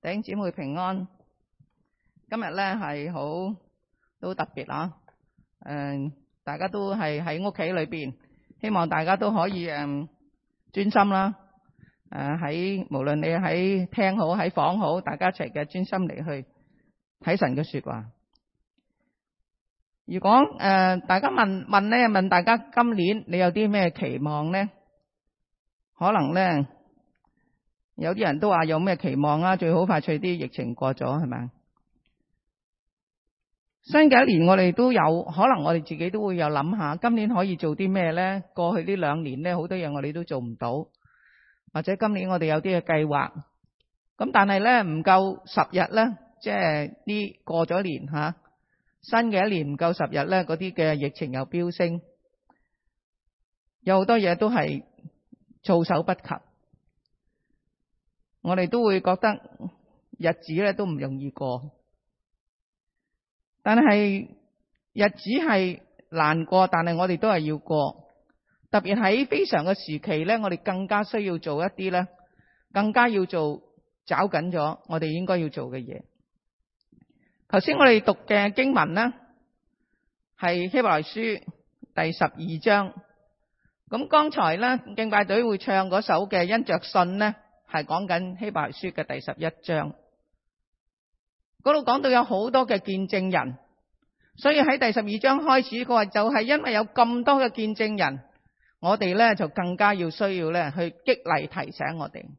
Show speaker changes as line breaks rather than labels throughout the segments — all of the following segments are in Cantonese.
弟兄姊妹平安。今日咧係都特別啊！大家都係喺屋企裏邊，希望大家都可以專心啦。喺無論你喺廳好喺房好，大家一齊嘅專心嚟去睇神嘅說話。如果大家問大家今年你有啲咩期望呢？可能咧有啲人都話有咩期望啊？最好快脆啲疫情過咗，係咪？新嘅一年我哋都有可能，我哋自己都會有諗下，今年可以做啲咩呢？過去呢2年呢，好多嘢我哋都做唔到，或者今年我哋有啲嘅計劃，咁但係呢，唔夠10日呢，即係呢過咗年吓，新嘅一年唔夠10日呢，嗰啲嘅疫情又飆升，有好多嘢都係措手不及，我哋都會覺得日子咧都唔容易過。但係日子係難過，但係我哋都係要過。特別喺非常嘅時期咧，我哋更加需要做一啲咧，更加要找緊咗我哋應該要做嘅嘢。頭先我哋讀嘅經文呢，係希伯來書第12章。咁剛才咧敬拜隊會唱嗰首嘅因着信呢，係講緊希伯來書嘅第11章。嗰度講到有好多嘅見證人，所以喺第12章開始，佢話就係因為有咁多嘅見證人，我哋咧就更加需要咧去激勵提醒我哋。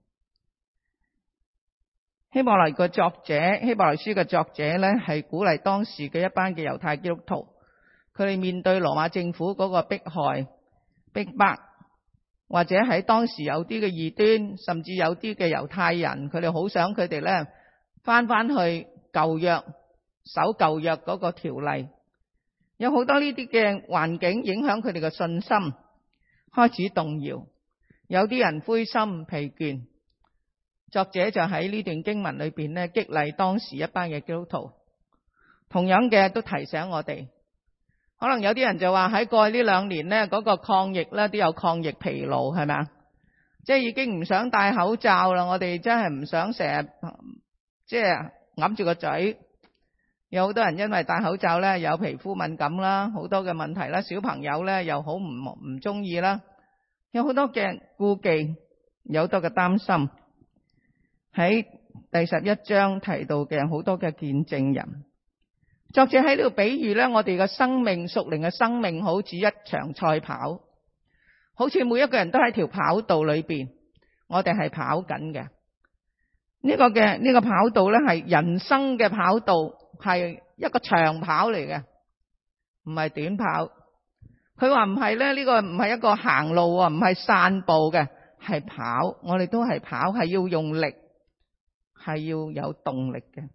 希伯來書嘅作者咧係鼓勵當時嘅一班嘅猶太基督徒，佢哋面對羅馬政府嗰個迫害、逼迫，或者喺當時有啲嘅異端，甚至有啲嘅猶太人，佢哋好想佢哋咧翻去舊約，守舊約嗰個條例，有好多呢啲嘅環境影響佢哋嘅信心，開始動搖，有啲人灰心疲倦。作者就喺呢段經文裏邊咧激勵當時一班嘅基督徒，同樣嘅都提醒我哋。可能有啲人就話喺過去呢2年咧嗰個抗疫咧都有抗疫疲勞，係咪啊？即係已經唔想戴口罩啦，我哋真係唔想成日即係揞住個嘴。有好多人因為戴口罩咧有皮膚敏感啦，好多嘅問題啦，小朋友咧又好唔中意啦，有好多嘅顧忌，有好多嘅擔心。喺第11章提到嘅好多嘅見證人，作者喺呢度比喻咧，我哋嘅生命屬靈嘅生命好似一場賽跑，好似每一個人都喺條跑道裏邊，我哋係跑緊嘅。呢個跑道咧係人生嘅跑道，係一個長跑嚟嘅，唔係短跑。佢話唔係咧，呢個唔係一個行路啊，唔係散步嘅，係跑。我哋都係跑，係要用力，係要有動力嘅。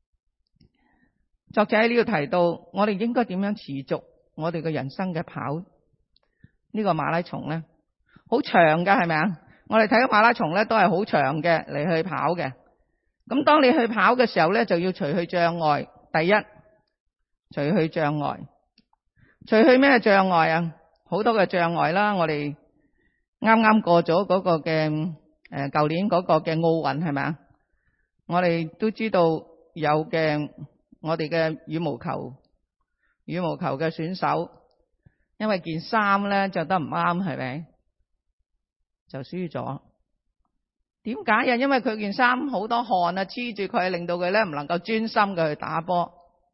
作者喺呢度提到，我哋應該點樣持續我哋嘅人生嘅跑？呢個馬拉松咧，好長㗎，係咪啊？我哋睇個馬拉松咧，都係好長嘅嚟去跑嘅。咁當你去跑嘅時候咧，就要除去障礙。第一，除去障礙，除去咩障礙啊？好多嘅障礙啦。我哋啱啱過咗嗰個嘅舊年嗰個嘅奧運，係咪啊？我哋都知道有嘅，我哋嘅羽毛球嘅選手，因為件衫咧着得唔啱，係咪就輸咗？點解啊？因為佢件衫好多汗啊，黐住佢，令到佢咧唔能夠專心嘅去打波，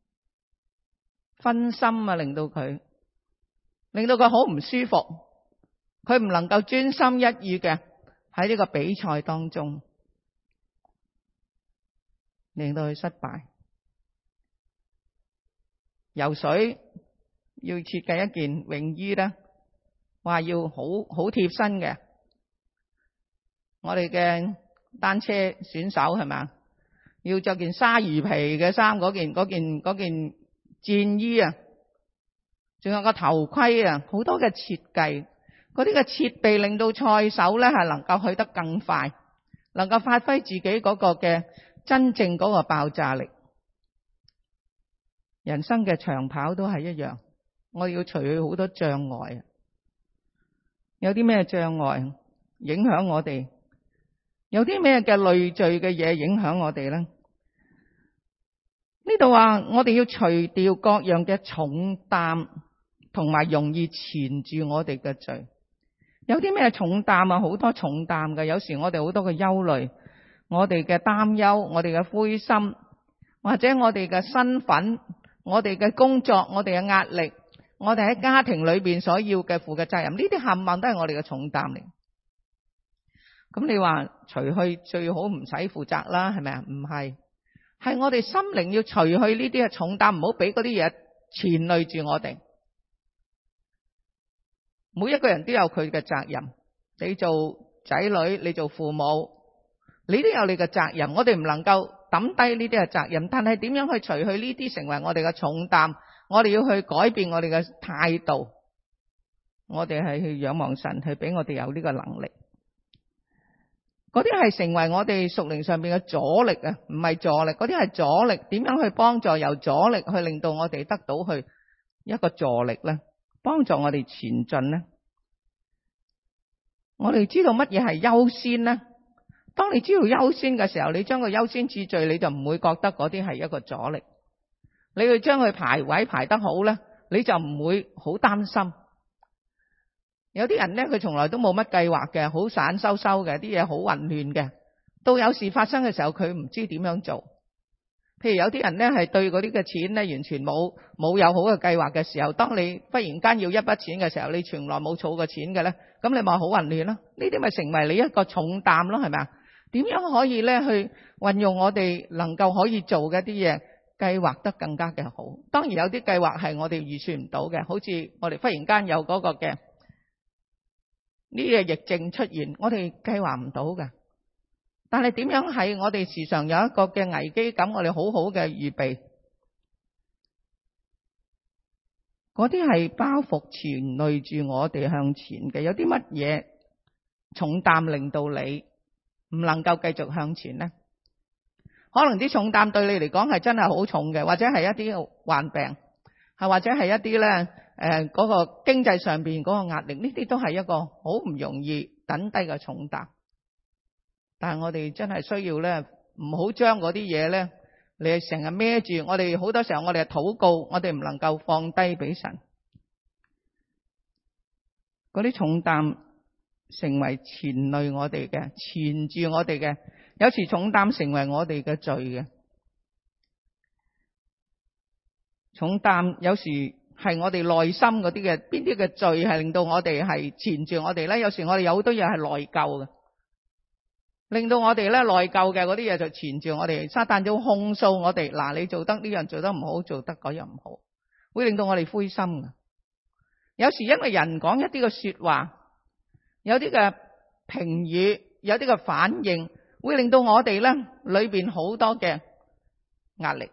分心啊，令到佢好唔舒服，佢唔能夠專心一意嘅喺呢個比賽當中，令到佢失敗。游水要設計一件泳衣咧，話要好貼身嘅。我哋嘅單車選手係咪？要着件鯊魚皮嘅衫，嗰件戰衣啊，仲有個頭盔啊，好多嘅設計，嗰啲嘅設備令到賽手咧係能夠去得更快，能夠發揮自己嗰個嘅真正嗰個爆炸力。人生嘅長跑都係一樣，我要除去好多障礙。有啲咩障礙影響我哋？ 有啲咩嘅累贅嘅嘢影響我哋呢？呢度話我哋要除掉各樣嘅重擔，同埋容易纏住我哋嘅罪。有啲咩重擔啊？好多重擔嘅。有時我哋好多嘅憂慮，我哋嘅擔憂，我哋嘅灰心，或者我哋嘅身份，我哋嘅工作，我哋嘅壓力，我哋喺家庭裏邊所要嘅負嘅責任，呢啲冚唪唥都係我哋嘅重擔嚟。咁你話除去最好唔使負責啦，係咪啊？唔係，係我哋心靈要除去呢啲嘅重擔，唔好俾嗰啲嘢纏累住我哋。每一個人都有佢嘅責任，你做仔女，你做父母，你都有你嘅責任。我哋唔能夠抌低呢啲嘅責任，但係點樣去除去呢啲成為我哋嘅重擔？我哋要去改變我哋嘅態度，我哋係去仰望神，去俾我哋有呢個能力。嗰啲係成為我哋屬靈上邊嘅阻力啊，唔係助力。嗰啲係阻力，點樣去幫助由阻力去令到我哋得到去一個助力呢？幫助我哋前進呢？我哋知道乜嘢係優先呢？當你知道優先嘅時候，你將個優先次序，你就唔會覺得嗰啲係一個阻力。你去將佢排位排得好呢，你就唔會好擔心。有啲人呢，佢從來都冇乜計劃嘅，好散收收嘅，啲嘢好混亂嘅。到有事發生嘅時候，佢唔知點樣做。譬如有啲人呢，係對嗰啲嘅錢呢，完全冇有好嘅計劃嘅時候，當你忽然間要一筆錢嘅時候，你從來冇儲過錢嘅呢，咁你咪好混亂咯。呢啲咪成為你一個重擔咯，係咪啊？點樣可以呢去運用我哋能夠可以做嘅啲嘢，計劃得更加嘅好？當然有啲計劃係我哋預算唔到嘅，好似我哋忽然間有嗰個嘅呢個疫症出現，我哋計劃唔到嘅。但係點樣喺我哋時常有一個嘅危機感，我哋好好嘅預備，嗰啲係包袱纏累住我哋向前嘅。有啲乜嘢重擔令到你唔能夠繼續向前呢？可能啲重擔對你嚟講係真係好重嘅，或者係一啲患病，係或者係一啲咧嗰個經濟上邊嗰個壓力，呢啲都係一個好唔容易等低嘅重擔。但係我哋真係需要咧，唔好將嗰啲嘢咧，你成日孭住。我哋好多時候我哋係禱告，我哋唔能夠放低俾神。嗰啲重擔成為纏累我哋嘅，纏住我哋嘅。有時重擔成為我哋嘅罪嘅。重擔有時係我哋內心嗰啲嘅，邊啲嘅罪係令到我哋係纏住我哋咧？有時我哋有好多嘢係內疚嘅。令到我哋咧內疚嘅嗰啲嘢就纏住我哋，撒旦就控訴我哋，嗱，你做得呢樣做得唔好，做得嗰樣唔好，會令到我哋灰心嘅。有時因為人講一啲嘅說話，有啲嘅評語，有啲嘅反應，會令到我哋咧裏邊好多嘅壓力，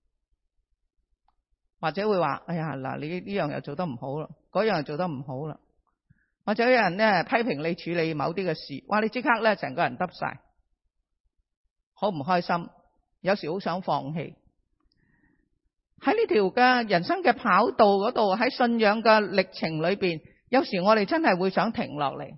或者會話：哎呀，嗱，你呢樣又做得唔好啦，嗰樣又做得唔好啦。或者有人咧批評你處理某啲嘅事，哇！你即刻咧成個人耷晒，好唔開心，有時好想放棄。喺呢條嘅人生嘅跑道嗰度，喺信仰嘅歷程裏邊，有時我哋真係會想停落嚟。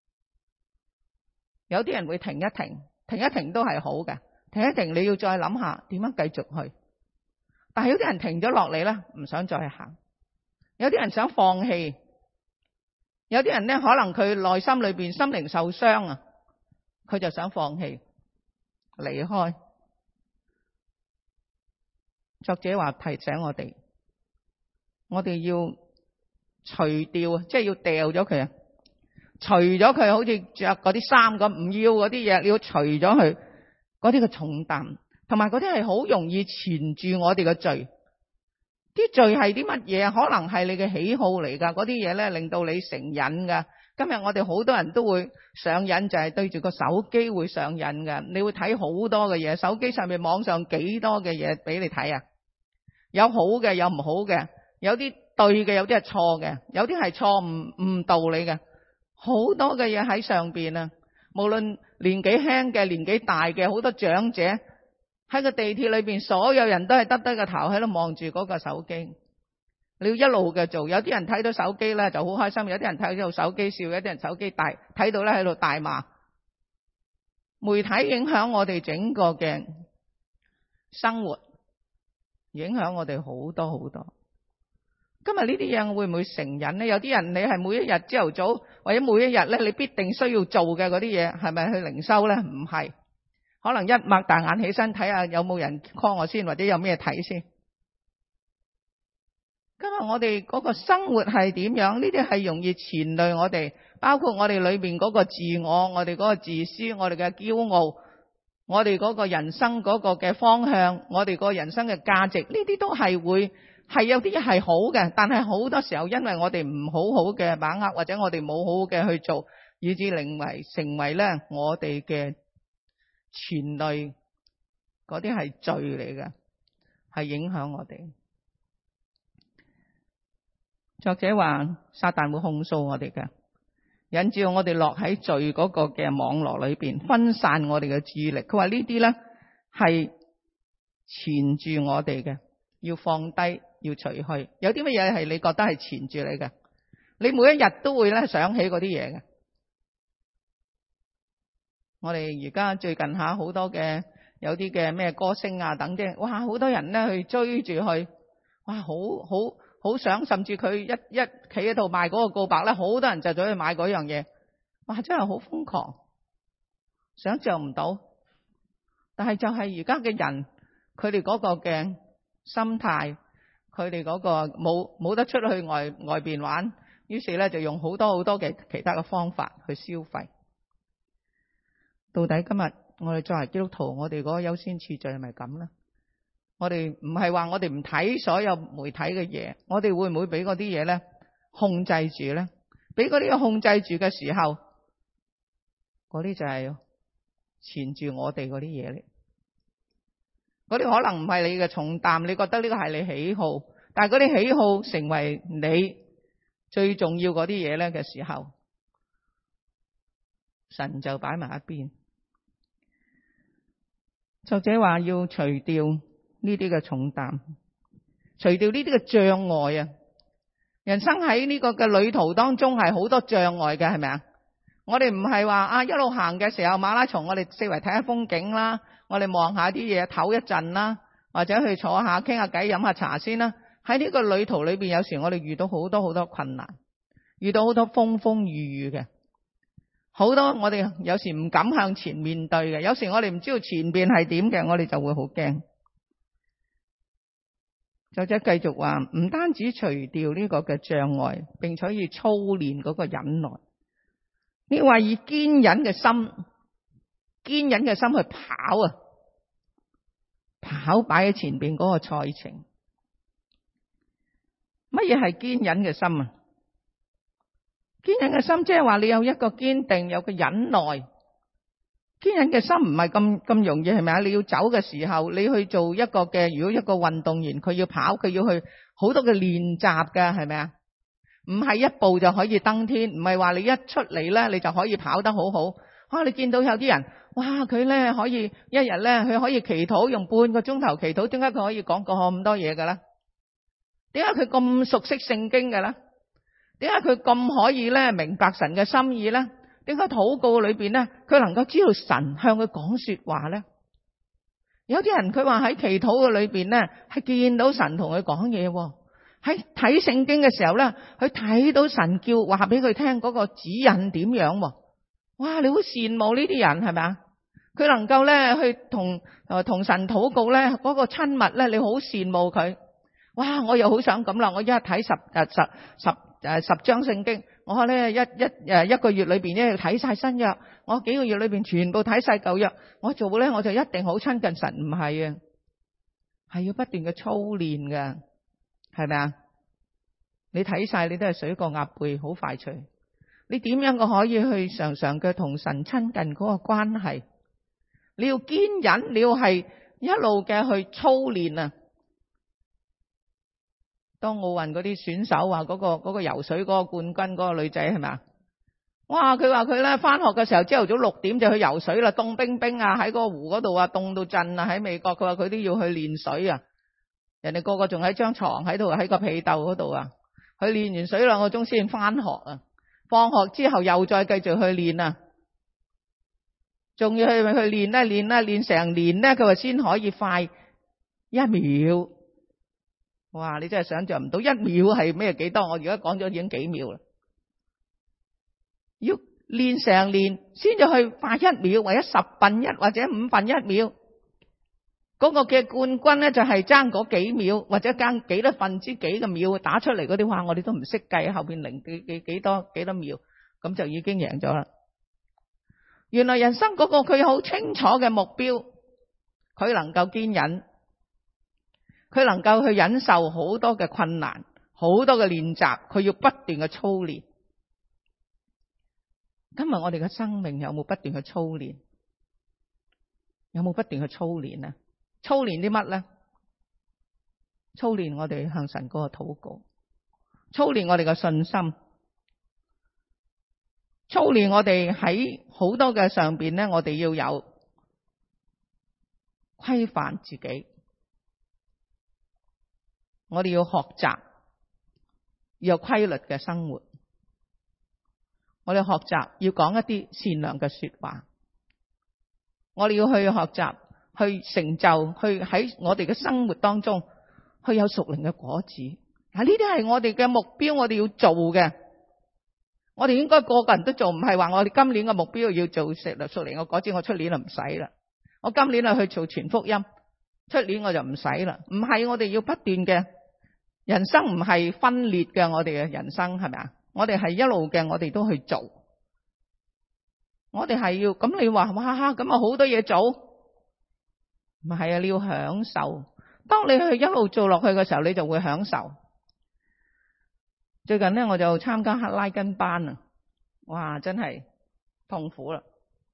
有啲人會停一停，停一停都係好嘅，停一停你要再諗下點樣繼續去。但係有啲人停咗落嚟咧，唔想再行。有啲人想放棄。有啲人咧，可能佢內心裏邊心靈受傷啊，佢就想放棄離開。作者話提醒我哋要除掉，即係要掉咗佢啊，除咗佢，好似着嗰啲衫咁，唔要嗰啲嘢，你要除咗佢嗰啲嘅重擔，同埋嗰啲係好容易纏住我哋嘅罪。啲罪係啲乜嘢？可能係你嘅喜好嚟噶，嗰啲嘢咧令到你成癮噶。今日我哋好多人都會上癮，就係對住個手機會上癮嘅。你會睇好多嘅嘢，手機上面網上幾多嘅嘢俾你睇啊！有好嘅，有唔好嘅，有啲對嘅，有啲係錯嘅，有啲係錯誤導你嘅，好多嘅嘢喺上邊啊！無論年紀輕嘅、年紀大嘅，好多長者。喺個地鐵裏邊，所有人都係耷低個頭喺度望住嗰個手機。你要一路嘅做，有啲人睇到手機咧就好開心，有啲人睇到手機笑，有啲人手機睇到咧喺度大罵。 媒體影響我哋整個嘅生活，影響我哋好多好多。今日呢啲嘢會唔會成癮呢？有啲人你係每一日朝頭早或者每一日咧，你必定需要做嘅嗰啲嘢，係咪去靈修咧？唔係，可能一擘大眼起身睇下有冇人 call 我先，或者有咩睇先。今日我哋嗰個生活係點樣？呢啲係容易纏累我哋，包括我哋裏邊嗰個自我，我哋嗰個自私，我哋嘅驕傲，我哋嗰個人生嗰個嘅方向，我哋個人生嘅價值，呢啲都係會係有啲係好嘅，但係好多時候因為我哋唔好好嘅把握，或者我哋冇好好嘅去做，以致成為咧我哋嘅纏累，嗰啲係罪嚟嘅，係影響我哋。作者話撒旦會控訴我哋嘅，引致我哋落喺罪嗰個嘅網絡裏邊，分散我哋嘅注意力。佢話呢啲咧係纏住我哋嘅，要放低，要除去。有啲乜嘢係你覺得係纏住你嘅？你每一日都會咧想起嗰啲嘢嘅。我哋而家最近下好多嘅有啲嘅咩歌星啊等啫，哇！好多人咧去追住去，哇！好想，甚至佢一企喺度賣嗰個告白咧，好多人就走去買嗰樣嘢，哇！真係好瘋狂，想象唔到。但係就係而家嘅人，佢哋嗰個嘅心態，佢哋嗰個冇得出去外邊玩，於是咧就用好多嘅其他嘅方法去消費。到底今日我哋作為基督徒，我哋嗰個優先次序係咪咁咧？我哋唔係話我哋唔睇所有媒體嘅嘢，我哋會唔會俾嗰啲嘢咧控制住咧？俾嗰啲控制住嘅時候，嗰啲就係纏住我哋嗰啲嘢嚟。嗰啲可能唔係你嘅重擔，你覺得呢個係你喜好，但係嗰啲喜好成為你最重要嗰啲嘢咧嘅時候，神就擺埋一邊。作者話要除掉呢啲嘅重擔，除掉呢啲嘅障礙啊！人生喺呢個嘅旅途當中係好多障礙嘅，係咪啊？我哋唔係話一路行嘅時候馬拉松，我哋四圍睇下風景啦，我哋望下啲嘢唞一陣啦，或者去坐下傾下偈飲下茶先啦。喺呢個旅途裏邊，有時我哋遇到好多困難，遇到好多風雨雨嘅，好多我哋有時唔敢向前面對嘅，有時我哋唔知道前邊係點嘅，我哋就會好驚。作者繼續話，唔單止除掉呢個嘅障礙，並且要操練嗰個忍耐。呢話以堅忍嘅心去跑擺喺前邊嗰個賽程。乜嘢係堅忍嘅心啊？堅忍嘅心即係話你有一個堅定，有個忍耐。堅忍嘅心唔係咁容易，係咪啊？你要走嘅時候，你去做一個嘅，如果一個運動員佢要跑，佢要去好多嘅練習㗎，係咪啊？唔係一步就可以登天，唔係話你一出嚟咧，你就可以跑得好好。你見到有啲人，哇！佢咧可以一日咧，佢可以祈禱用半個鐘頭祈禱，點解佢可以講咁多嘢㗎咧？點解佢咁熟悉聖經嘅咧？點解佢咁可以咧明白神嘅心意咧？點解禱告裏邊咧，佢能夠知道神向佢講說話咧？有啲人佢話喺祈禱嘅裏邊咧，係見到神同佢講嘢，喺睇聖經嘅時候咧，佢睇到神叫話俾佢聽嗰個指引點樣。哇！你好羨慕呢啲人係咪啊？佢能夠咧去同神禱告咧，嗰個親密咧，你好羨慕佢。哇！我又好想咁啦，我一日睇十章聖經。我咧一個月裏邊咧要睇晒新約，我幾個月裏邊全部睇晒舊約，我做咧我就一定好親近神。唔係啊，係要不斷嘅操練㗎，係咪啊？你睇晒你都係水過鴨背，好快脆。你點樣個可以去常常嘅同神親近嗰個關係？你要堅忍，你要係一路嘅去操練啊！當奧運嗰啲選手話嗰個游水嗰個冠軍嗰個女仔係咪啊？哇！佢話佢咧翻學嘅時候朝頭早6點就去游水啦，凍冰冰啊，喺嗰個湖嗰度啊，凍到震啊！喺美國，佢話佢都要去練水啊。人哋個個仲喺張床喺度喺個被竇嗰度啊。佢練完水2個鐘先翻學啊，放學之後又再繼續去練啊。 仲要去練成年咧，佢話先可以快1秒。哇！你真係想象唔到1秒係咩幾多？我而家講咗已經幾秒啦。要練成年先至去快1秒，或者1/10或者1/5秒。嗰個嘅冠軍咧就係爭嗰幾秒，或者爭幾多分之幾嘅秒打出嚟嗰啲話，我哋都唔識計後邊零幾多秒，咁就已經贏咗啦。原來人生嗰個佢好清楚嘅目標，佢能夠堅忍，佢能夠去忍受好多嘅困難，好多嘅練習，佢要不斷嘅操練。今日我哋嘅生命有冇不斷去操練？有冇不斷去操練啊？操練啲乜咧？操練我哋向神嗰個禱告，操練我哋嘅信心，操練我哋喺好多嘅上邊咧，我哋要有規範自己，我哋要學習要有規律嘅生活，我哋學習要講一啲善良嘅說話，我哋要去學習去成就，去喺我哋嘅生活當中去有屬靈嘅果子。呢啲係我哋嘅目標，我哋要做嘅。我哋應該個個人都做，唔係話我哋今年嘅目標要做屬靈嘅果子，我出年就唔使啦。我今年去做全福音，出年我就唔使啦。唔係，我哋要不斷嘅。人生唔係分裂嘅，我哋嘅人生係咪啊？我哋係一路嘅，我哋都去做。我哋係要咁，你話哇咁啊好多嘢做。唔係啊，你要享受。當你去一路做落去嘅時候，你就會享受。最近咧，我就參加拉筋班啊，哇，真係痛苦啦！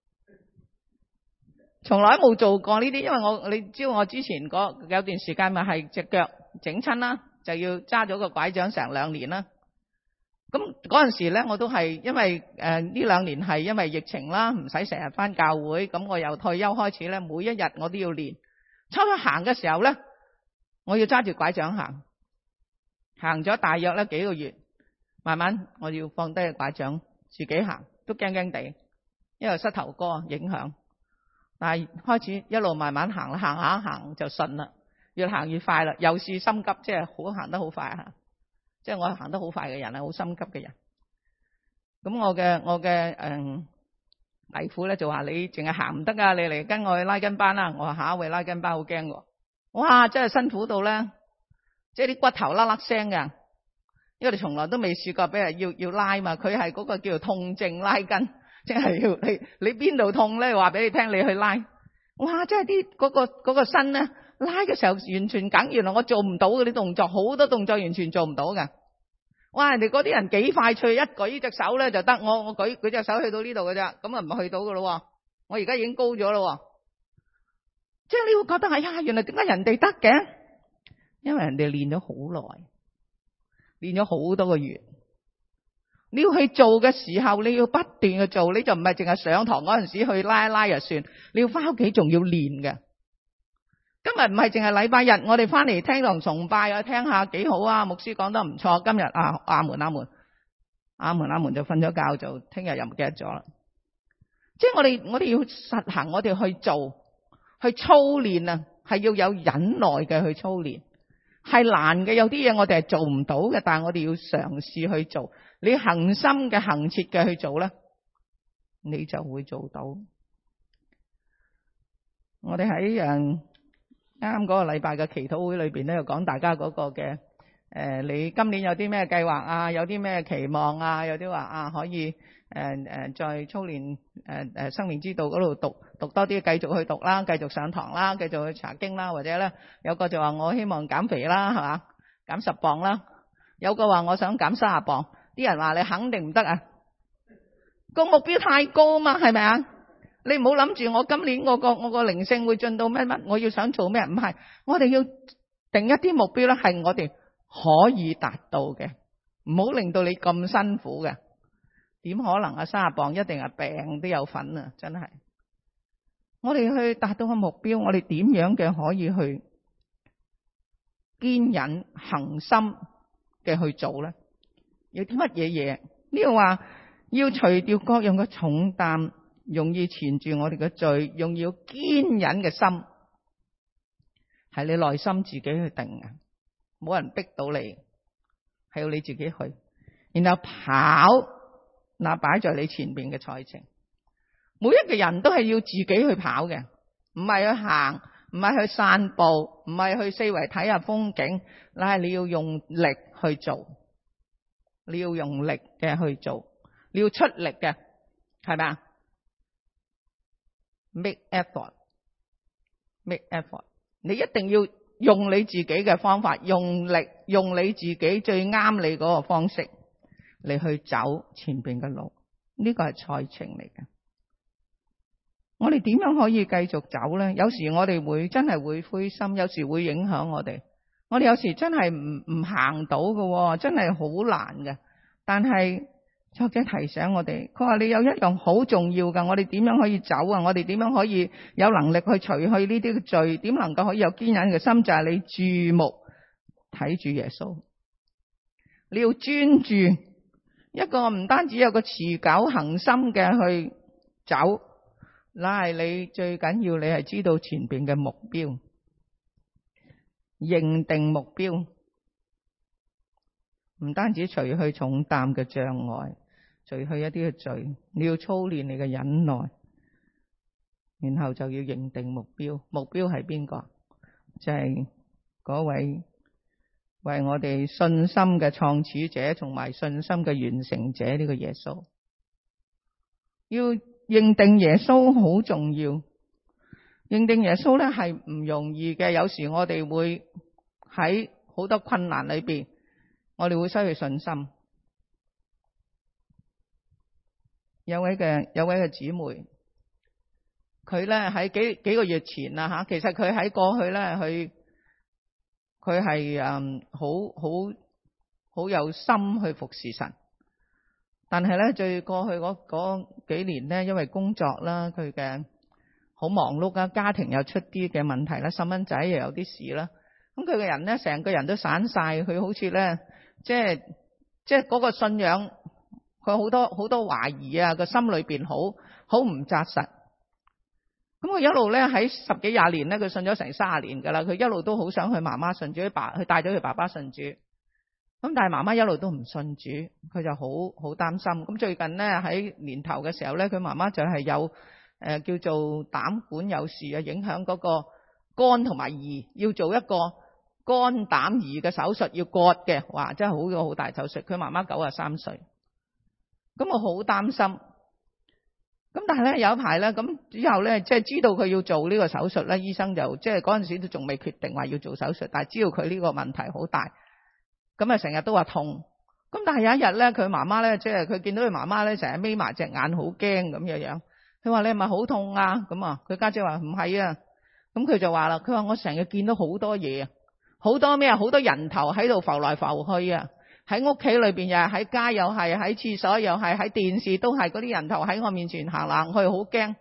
從來都冇做過呢啲，因為你知道我之前有段時間咪係隻腳整親啦，就要揸咗個拐杖成2年啦。咁嗰陣時咧，我都係因為呢2年係因為疫情啦，唔使成日返教會，咁我由退休開始咧，每一日我都要練。初初行嘅時候咧，我要揸住拐杖行咗大約咧幾個月，慢慢我要放低個拐杖自己行，都驚驚地，因為膝頭哥影響。但係開始一路慢慢行啦，行就順啦，越行越快啦。又是心急，即係好行得好快吓，即係我係行得好快嘅人啊，好心急嘅人。咁我嘅弟父咧就話：你淨係行唔得噶，你嚟跟我去拉筋班啦。我話下一位拉筋班好驚喎，哇，真係辛苦到咧，即係啲骨頭啦啦聲嘅，因為你從來都未試過俾人要拉嘛。佢係嗰個叫做痛症拉筋，即係要你邊度痛咧，話俾你聽，你去拉。哇，真係啲嗰個身咧拉嘅時候完全梗，原來我做唔到嗰啲動作，好多動作完全做唔到㗎。哇！人哋嗰啲人幾快脆，一舉隻手咧就得，我舉隻手去到呢度嘅啫，咁啊唔去到噶咯。我而家已經高咗咯，即係你會覺得呀，原來點解人哋得嘅？因為人哋練咗好耐，練咗好多個月。你要去做嘅時候，你要不斷去做，你就唔係淨係上堂嗰陣時去拉一拉就算，你要翻屋企仲要練嘅。今日唔係淨係禮拜日，我哋翻嚟聽堂崇拜啊，聽下幾好啊！牧師講得唔錯，今日阿門就瞓咗覺，就聽日又唔記得咗啦。即係我哋要實行，我哋去做，去操練啊，係要有忍耐嘅去操練，係難嘅，有啲嘢我哋係做唔到嘅，但係我哋要嘗試去做。你恆心嘅恆切嘅去做咧，你就會做到。我哋喺啱嗰個禮拜嘅祈禱會裏邊咧，又講大家嗰個嘅你今年有啲咩計劃啊？有啲咩期望啊？有啲話可以再操練生命之道嗰度讀多啲，繼續去讀啦，繼續上堂啦，繼續去查經啦，或者咧有個就話我希望減肥啦，係嘛，減10磅啦。有個話我想減30磅，啲人話你肯定唔得啊，個目標太高啊嘛，係咪啊？你唔好諗住我今年我個靈性會進到乜，我要想做咩？唔係，我哋要定一啲目標咧，係我哋可以達到嘅，唔好令到你咁辛苦嘅。點可能啊？30磅一定係病都有份啊！真係，我哋去達到個目標，我哋點樣嘅可以去堅忍恆心嘅去做咧？要啲乜嘢嘢？呢個話要除掉各樣嘅重擔。 容易纏住我哋嘅罪，容易要堅忍嘅心，係你內心自己去定嘅，冇人逼到你，係要你自己去，然後跑那擺在你前邊嘅賽程。每一個人都係要自己去跑嘅，唔係去行，唔係去散步，唔係去四圍睇下風景，但係你要用力去做，你要用力嘅去做，你要出力嘅，係咪啊？ make effort， 你一定要用你自己嘅方法，用力，用你自己最啱你嗰個方式嚟去走前邊嘅路，呢個係賽程嚟嘅。我哋點樣可以繼續走呢？有時我哋會真係會灰心，有時會影響我哋。我哋有時真係唔行到嘅，真係好難嘅。但係作者提醒我哋，佢話你有一樣好重要㗎，我哋點樣可以走啊？我哋點樣可以有能力去除去呢啲嘅罪？點能夠可以有堅忍嘅心？就係你注目睇住耶穌，你要專注一個唔單止有個持久恆心嘅去走，乃係你最緊要，你係知道前邊嘅目標，認定目標，唔單止除去重擔嘅障礙，除去一啲嘅罪，你要操練你嘅忍耐，然後就要認定目標。目標係邊個？就係嗰位為我哋信心嘅創始者同埋信心嘅完成者，呢個耶穌。要認定耶穌好重要，認定耶穌咧係唔容易嘅。有時我哋會喺好多困難裏邊，我哋會失去信心。有位嘅姊妹，佢咧喺幾個月前啦吓，其實佢喺過去咧，佢係好有心去服侍神。但係咧，最過去嗰幾年咧，因為工作啦，佢嘅好忙碌啊，家庭又出啲嘅問題啦，細蚊仔又有啲事啦，咁佢嘅人咧，成個人都散晒，佢好似咧，即係嗰個信仰，佢好多懷疑啊，個心裏邊好唔紮實。咁佢一路咧喺10幾20年咧，佢信咗成30年噶啦，佢一路都好想去媽媽信主，佢帶咗佢爸爸信主。咁但係媽媽一路都唔信主，佢就好擔心。咁最近咧喺年頭嘅時候咧，佢媽媽就係有叫做膽管有事啊，影響嗰個肝同埋胰，要做一個肝膽胰嘅手術，要割嘅。哇，真係好大手術。佢媽媽93歲，咁我好擔心。咁但係咧有一排咧，咁之後咧即係知道佢要做呢個手術咧，醫生就即係嗰陣時都仲未決定話要做手術，但係知道佢呢個問題好大。咁啊，成日都話痛。咁但係有一日咧，佢媽媽咧，即係佢見到佢媽媽咧，成日眯埋隻眼，好驚咁樣。佢話你係咪好痛啊？咁啊，佢家姐話唔係啊。咁佢就話啦，佢話我成日見到好多嘢啊，好多咩啊，好多人頭喺度浮來浮去啊。喺屋企裏邊又係，喺街又係，喺廁所又係，喺電視都係，嗰啲人頭喺我面前行嚟行去，好驚。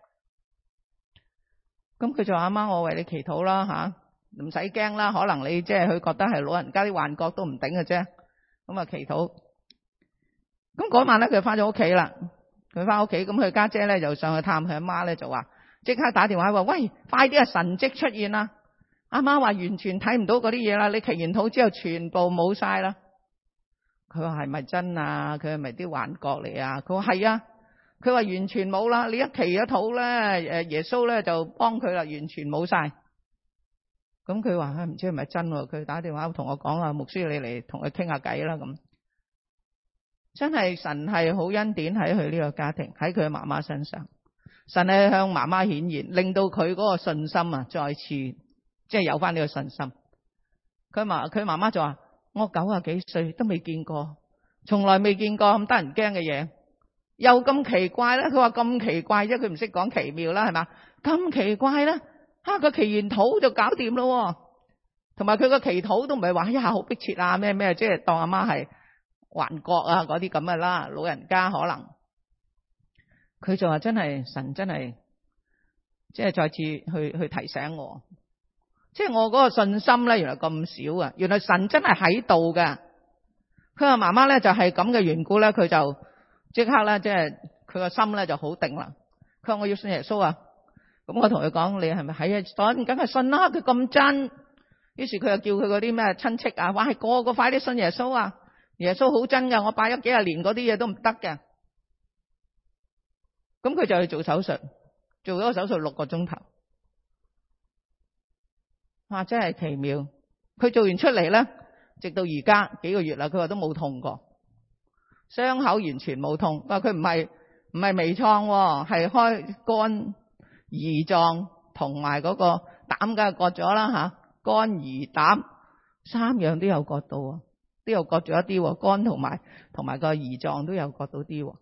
咁佢就話阿媽，我為你祈禱啦吓。唔使驚啦，可能你即係佢覺得係老人家啲幻覺都唔頂嘅啫。咁啊祈禱。咁嗰晚咧，佢翻咗屋企啦。佢翻屋企，咁佢家姐咧就上去探佢阿媽咧，就話即刻打電話話：喂，快啲啊！神蹟出現啦！阿媽話完全睇唔到嗰啲嘢啦，你祈完禱之後全部冇晒啦。佢話係咪真啊？佢係咪啲幻覺嚟啊？佢話係啊。佢話完全冇啦。你一祈咗禱咧，耶穌咧就幫佢啦，完全冇晒。咁佢話唔知係咪真喎？佢打電話同我講啊，牧師你嚟同佢傾下偈啦。咁真係神係好恩典喺佢呢個家庭，喺佢媽媽身上，神係向媽媽顯現，令到佢嗰個信心啊再次即係有翻呢個信心。佢媽媽就話：我90幾歲都未見過，從來未見過咁得人驚嘅嘢，又咁奇怪咧。佢話咁奇怪啫，佢唔識講奇妙啦，係嘛？咁奇怪咧。佢祈完禱就搞掂咯，同埋佢個祈禱都唔係話一下好迫切啊，咩即係當阿媽係幻覺啊嗰啲咁嘅啦，老人家可能佢就話真係神真係即係再次去提醒我，即係我嗰個信心咧原來咁少啊，原來神真係喺度㗎。佢話媽媽咧就係咁嘅緣故咧，佢就即刻咧即係佢個心咧就好定啦。 佢話我要信耶穌啊。咁我同佢講，你係咪係啊？信，梗係信啦，佢咁真。於是佢又叫佢嗰啲咩親戚啊，話係個個快啲信耶穌啊！耶穌好真噶，我拜咗幾十年嗰啲嘢都唔得嘅。咁佢就去做手術，做咗個手術6個鐘頭。哇，真係奇妙！佢做完出嚟咧，直到而家幾個月啦，佢話都冇痛過，傷口完全冇痛。話佢唔係微創，係開肝胰臟同埋嗰個膽梗係割咗啦吓，肝胰膽3樣都有割到，都有割咗一啲，肝同埋個胰臟都有割到啲，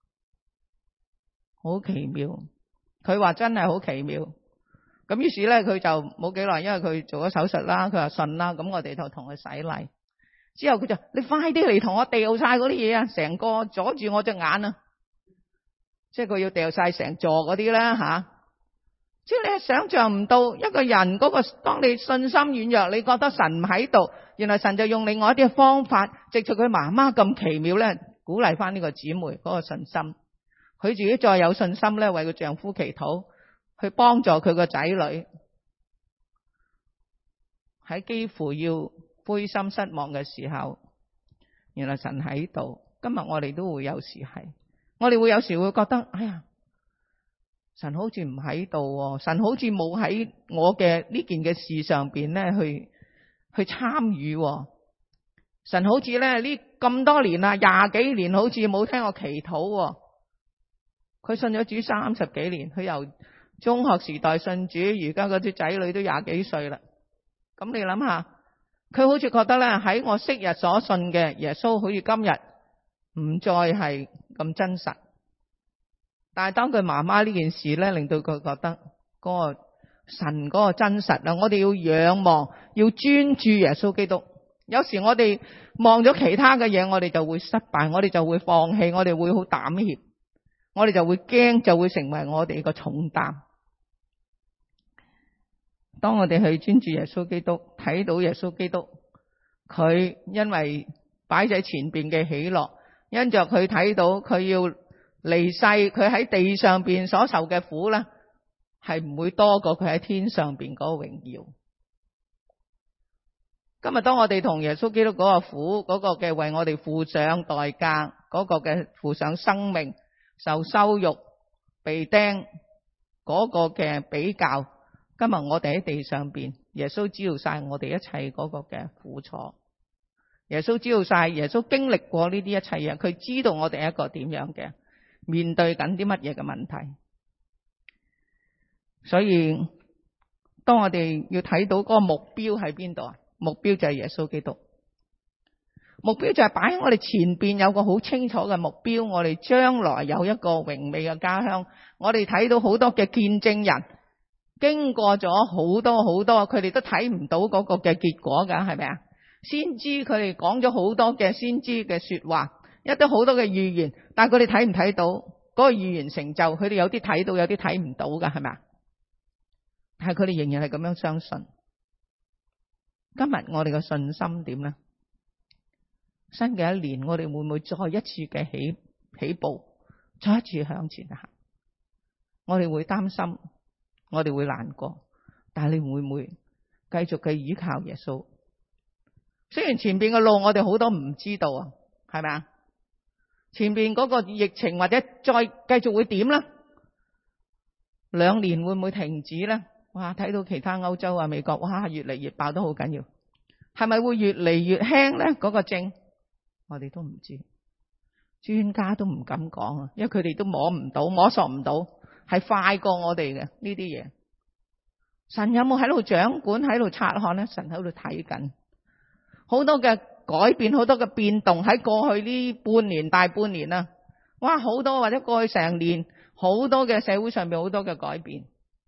好奇妙。佢話真係好奇妙。咁於是咧，佢就冇幾耐，因為佢做咗手術啦，佢話信啦，咁我哋就同佢洗禮。之後佢就，你快啲嚟同我掉晒嗰啲嘢啊，成個阻住我隻眼啊！即係佢要掉晒成座嗰啲啦吓。即係你係想象唔到一個人嗰個，當你信心軟弱，你覺得神唔喺度，原來神就用另外一啲嘅方法，藉住佢媽媽咁奇妙咧，鼓勵翻呢個姊妹嗰個信心。佢自己再有信心咧，為佢丈夫祈禱，去幫助佢個仔女，喺幾乎要灰心失望嘅時候，原來神喺度。今日我哋都會有時係，我哋會有時會覺得，哎呀，神好似唔喺度，神好似冇喺我嘅呢件嘅事上邊咧去參與，神好似咧呢咁多年啦，20幾年好似冇聽我祈禱。佢信咗主30幾年，佢由中學時代信主，而家嗰啲仔女都20幾歲啦。咁你諗下，佢好似覺得咧喺我昔日所信嘅耶穌，好似今日唔再係咁真實。但係當佢媽媽呢件事咧，令到佢覺得嗰個神嗰個真實啊，我哋要仰望，要專注耶穌基督。有時我哋望咗其他嘅嘢，我哋就會失敗，我哋就會放棄，我哋會好膽怯，我哋就會驚，就會成為我哋個重擔。當我哋去專注耶穌基督，睇到耶穌基督，佢因為擺在前邊嘅喜樂，因着佢睇到佢要離世，佢喺地上邊所受嘅苦咧，係唔會多過佢喺天上邊嗰個榮耀。今日當我哋同耶穌基督嗰個苦，嗰個嘅為我哋付上代價，嗰個嘅付上生命，受羞辱、被釘嗰個嘅比較，今日我哋喺地上邊，耶穌知道晒我哋一切嗰個嘅苦楚，耶穌知道晒，耶穌經歷過呢啲一切嘢，佢知道我哋一個點樣嘅面對緊啲乜嘢嘅問題。所以當我哋要睇到嗰個目標喺邊度啊？目標就係耶穌基督，目標就係擺喺我哋前邊有個好清楚嘅目標，我哋將來有一個榮美嘅家鄉。我哋睇到好多嘅見證人經過咗好多，佢哋都睇唔到嗰個嘅結果噶，係咪啊？先知佢哋講咗好多嘅先知嘅說話，一都好多嘅預言，但係佢哋睇唔睇到嗰個預言成就？佢哋有啲睇到，有啲睇唔到噶，係咪啊？但係佢哋仍然係咁樣相信。今日我哋嘅信心點呢？新嘅一年，我哋會唔會再一次嘅起步，再一次向前行？我哋會擔心，我哋會難過，但係你會唔會繼續嘅依靠耶穌？雖然前邊嘅路我哋好多唔知道啊，係咪啊？前邊嗰個疫情或者再繼續會點呢？2年會唔會停止呢？哇！睇到其他歐洲啊、美國，哇，越嚟越爆得好緊要，係咪會越嚟越輕呢？嗰個症我哋都唔知，專家都唔敢講啊，因為佢哋都摸索唔到，係快過我哋嘅呢啲嘢。神有冇喺度掌管、喺度察看呢？神喺度睇緊，好多嘅改變，好多嘅變動喺過去呢大半年啊，哇！好多或者過去成年，好多嘅社會上面好多嘅改變。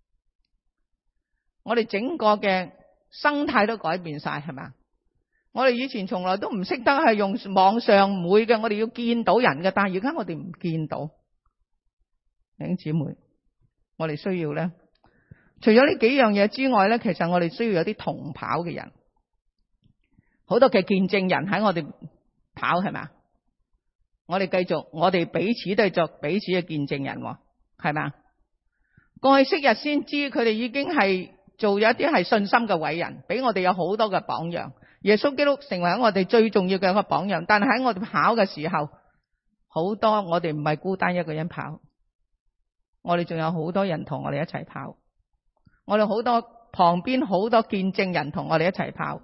我哋整個嘅生態都改變晒，係咪？我哋以前從來都唔識得係用網上，唔會嘅，我哋要見到人嘅，但係而家我哋唔見到。弟兄姊妹，我哋需要咧，除咗呢幾樣嘢之外咧，其實我哋需要有啲同跑嘅人，好多嘅見證人喺我哋跑，係咪？我哋繼續，我哋彼此都係作彼此嘅見證人，係咪？ 過去昔日先知佢哋已經係做咗一啲係信心嘅偉人，俾我哋有好多嘅榜樣。耶穌基督成為我哋最重要嘅一個榜樣，但係喺我哋跑嘅時候，好多我哋唔係孤單一個人跑，我哋仲有好多人同我哋一齊跑，我哋好多旁邊好多見證人同我哋一齊跑，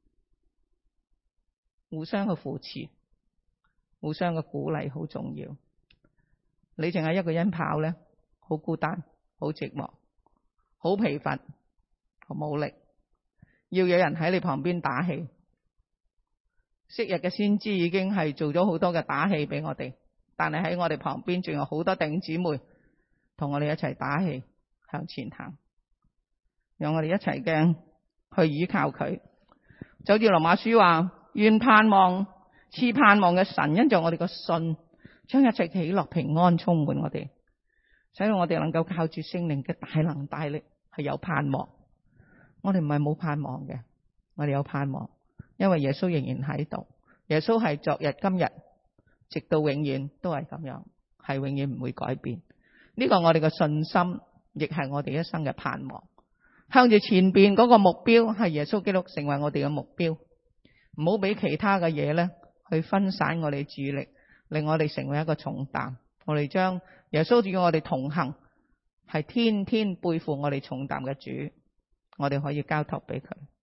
互相嘅扶持，互相嘅鼓勵好重要。你淨係一個人跑咧，好孤單，好寂寞，好疲乏，好冇力，要有人喺你旁邊打氣。昔日嘅先知已經係做咗好多嘅打氣俾我哋，但係喺我哋旁邊仲有好多弟兄姊妹同我哋一齊打氣向前行，讓我哋一齊嘅去依靠佢。就好似羅馬書話，願盼望賜盼望嘅神因着我哋個信，將一切喜樂平安充滿我哋，使到我哋能夠靠住聖靈嘅大能大力係有盼望。我哋唔係冇盼望嘅，我哋有盼望，因為耶穌仍然喺度。耶穌係昨日今日直到永遠都係咁樣，係永遠唔會改變。呢個我哋嘅信心亦係我哋一生嘅盼望。向住前邊嗰個目標係耶穌基督成為我哋嘅目標，唔好俾其他嘅嘢咧去分散我哋注意力，令我哋成為一個重擔。我哋將耶穌與我哋同行，係天天背負我哋重擔嘅主，我哋可以交託俾佢。